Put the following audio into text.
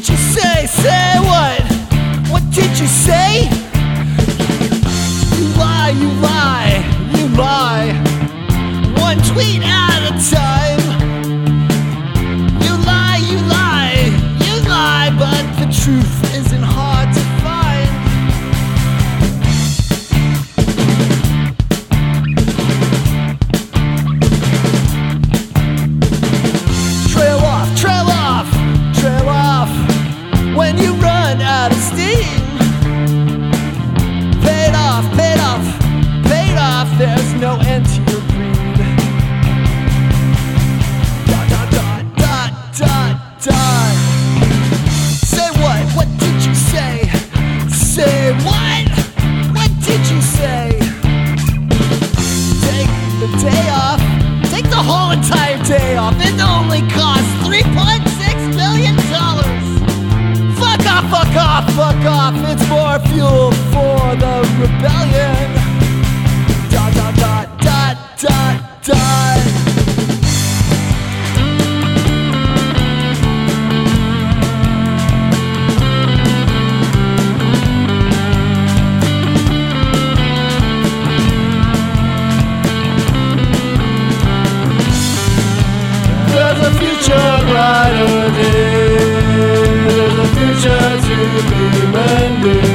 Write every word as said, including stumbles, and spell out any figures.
did you say? Say what? What did you say? You lie, you lie, you lie. One tweet at a time. You lie, you lie, you lie, but the truth isn't hard to find. Trail off, trail off, trail off when you run out of steam. Paid off, paid off, paid off, there's no end to your greed. Dot, dot, dot, dot, dot, dot. Say what? What did you say? Say what? What did you say? Take the day off. Take the whole entire day off. It only costs three point six billion dollars. Fuck off, fuck off, fuck off. It's more fuel for the rebellion. Dot, dot, dot, dot, dot, dot. There's a future brighter day. There's a future to be mended.